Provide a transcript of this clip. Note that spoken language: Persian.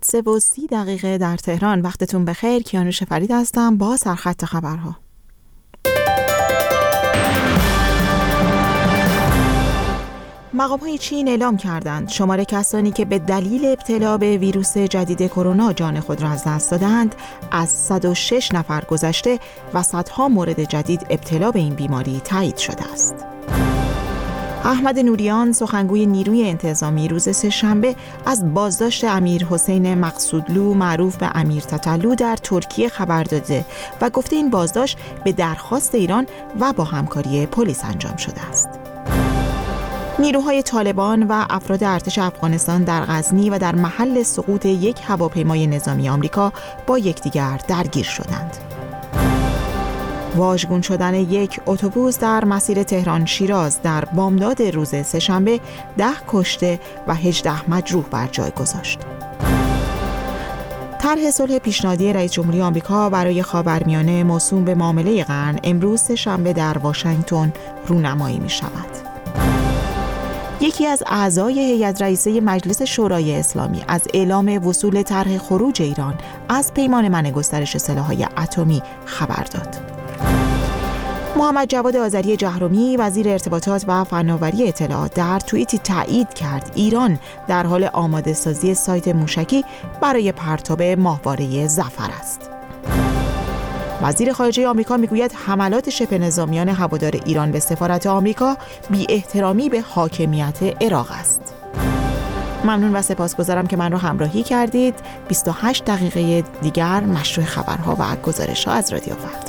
3:30 در تهران. وقتتون بخیر. کیانوش فرید هستم با سرخط خبرها. مقام‌های چین اعلام کردند شمار کسانی که به دلیل ابتلا به ویروس جدید کرونا جان خود را از دست دادند از 106 نفر گذشته و صدها مورد جدید ابتلا به این بیماری تایید شده است. احمد نوریان سخنگوی نیروی انتظامی روز سه‌شنبه از بازداشت امیر حسین مقصودلو معروف به امیر تتلو در ترکیه خبر داده و گفته این بازداشت به درخواست ایران و با همکاری پلیس انجام شده است. نیروهای طالبان و افراد ارتش افغانستان در غزنی و در محل سقوط یک هواپیمای نظامی آمریکا با یکدیگر درگیر شدند. واژگون شدن یک اتوبوس در مسیر تهران شیراز در بامداد روز سه‌شنبه 10 کشته و 18 مجروح بر جای گذاشت. طرح صلح پیشنهادی رئیس جمهوری آمریکا برای خاورمیانه موسوم به معامله قرن امروز سه‌شنبه در واشنگتن رونمایی می شود. یکی از اعضای هیئت رئیسه مجلس شورای اسلامی از اعلام وصول طرح خروج ایران از پیمان منع گسترش سلاح‌های اتمی خبر داد. محمد جواد آذری جهرمی وزیر ارتباطات و فناوری اطلاعات در توییتی تایید کرد ایران در حال آماده سازی سایت موشکی برای پرتاب ماهواره ظفر است. وزیر خارجه آمریکا میگوید حملات شبه نظامیان هوادار ایران به سفارت آمریکا بی احترامی به حاکمیت عراق است. ممنون و سپاسگزارم که من رو همراهی کردید. 28 دقیقه دیگر مشروع خبرها و گزارش‌ها از رادیو فردا.